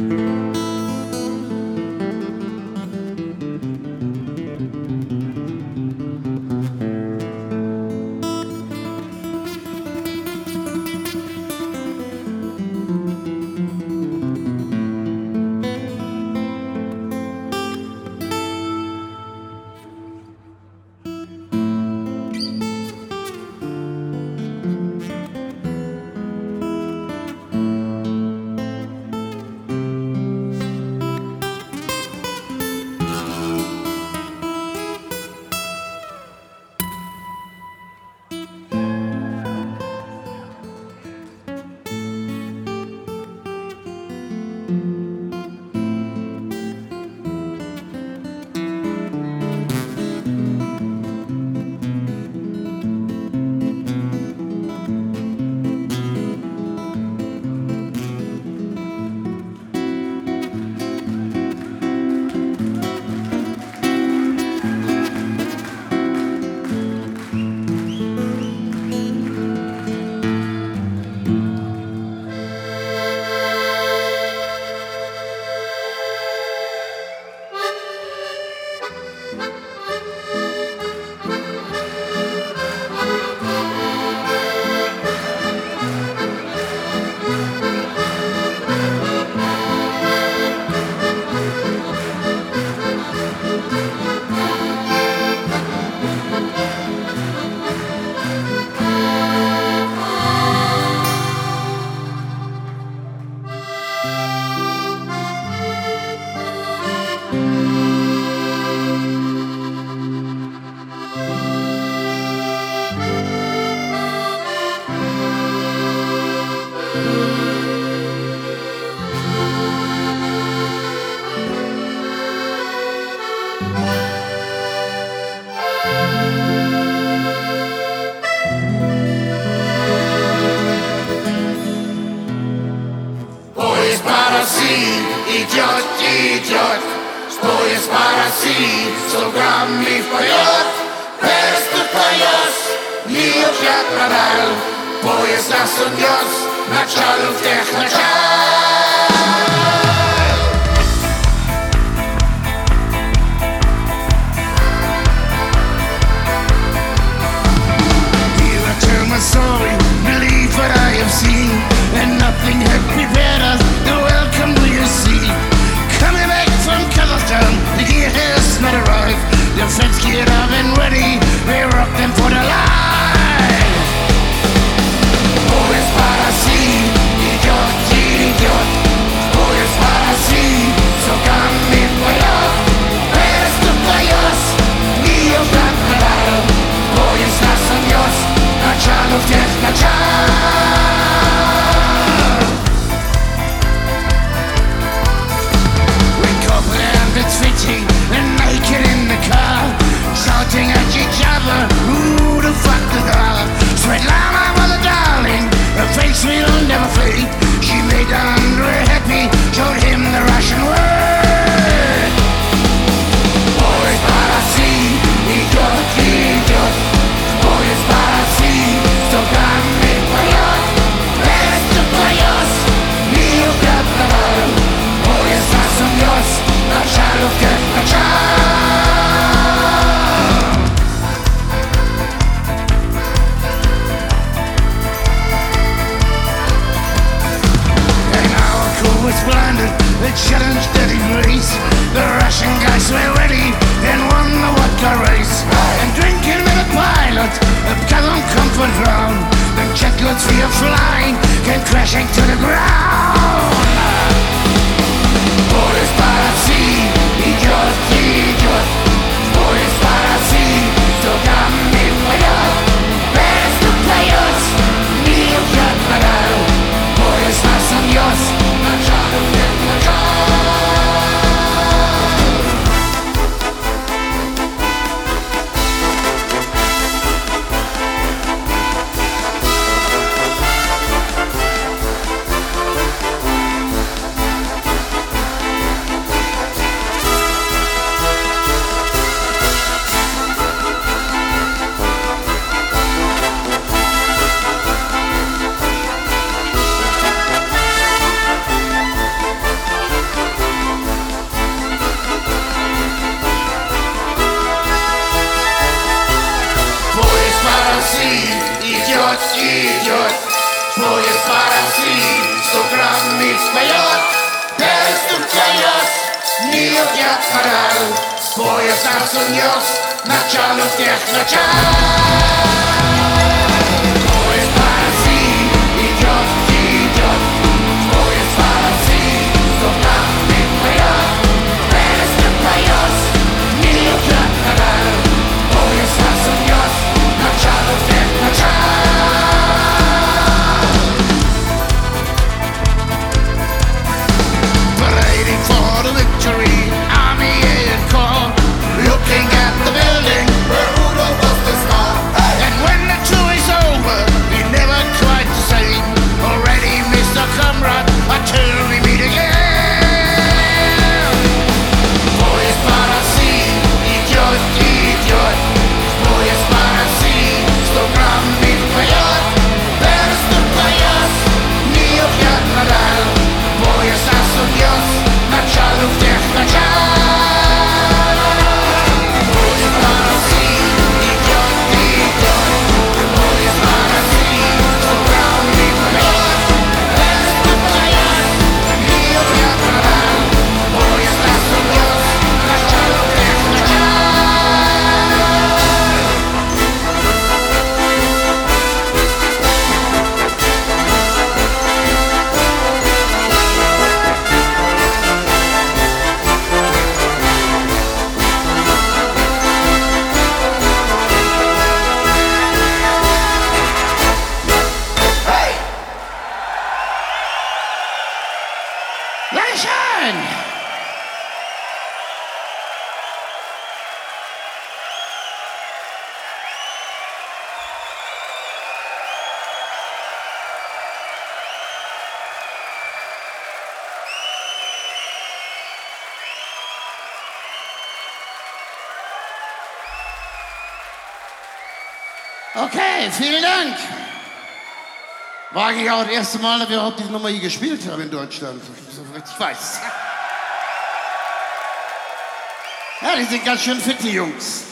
Идет и идет, поезд по России, 100 грамм и вперед. Переступаешь, мир я продал, поезд нас унес, началу всех начал. Story, believe what I have seen, and nothing had prepared us. The welcome we see. Coming back from Kazakhstan, the gear has not arrived. The fence geared up and ready, we rock them for the life. Поезд по России идет и идет. Поезд по России, соками вперед. Переступаешь, мир как продал. Поезд нас унес. Начало всех начал. We couple and it's fitting and naked in the car, shouting at each other, who the fuck is her? Svetlana was a darling, her face will never fade. She made Andrei happy, showed him the Russian word. Поезд по России идет и идет. Поезд по России, 100 грамм и вперед. Переступаешь, мир как продал. Поезд нас унес, началу всех начал. And our crew was blinded, they challenged Eddie Grace. The Russian guys were ready and won the vodka race. And drinking with a pilot, a Kazan comfort ground. The Czechoslovaks fear flying, came crashing to the ground. Поезд по России идет и идет. Поезд по России, 100 грамм и вперед. Переступаешь, мир как продал. Поезд нас унес, начало всех начал. para-si, 100 gram mi spaјот, 900 кајот, ни од јад парал, појаса со њос, начало тях начал. Појас para-si, идиот, идиот, појас para-si, 100 gram mi spaјot, 900 кајот, ни од јад парал, појаса со њос, начало тях начал. For the victory, army and corps, looking at the building where Udo was the star. And when the tour is over, we never quite the same. Already missed a comrade until we meet again. Boys para-si, idiot, idiot. Boys para-si, 100 gram mi spaјot, 900 kајот, ни од јад парал, појаса со њос, начало тях начал. Boys para-si, idiot, idiot. Boys para-si, 100 gram mi spaјot, 900 kајот, ни од јад парал, појаса со њос, начало тях начал. Dankeschön! Okay, vielen Dank. War eigentlich auch das erste Mal, dass wir überhaupt diese Nummer hier gespielt haben in Deutschland. Ich weiß. Ja, die sind ganz schön fit, die Jungs.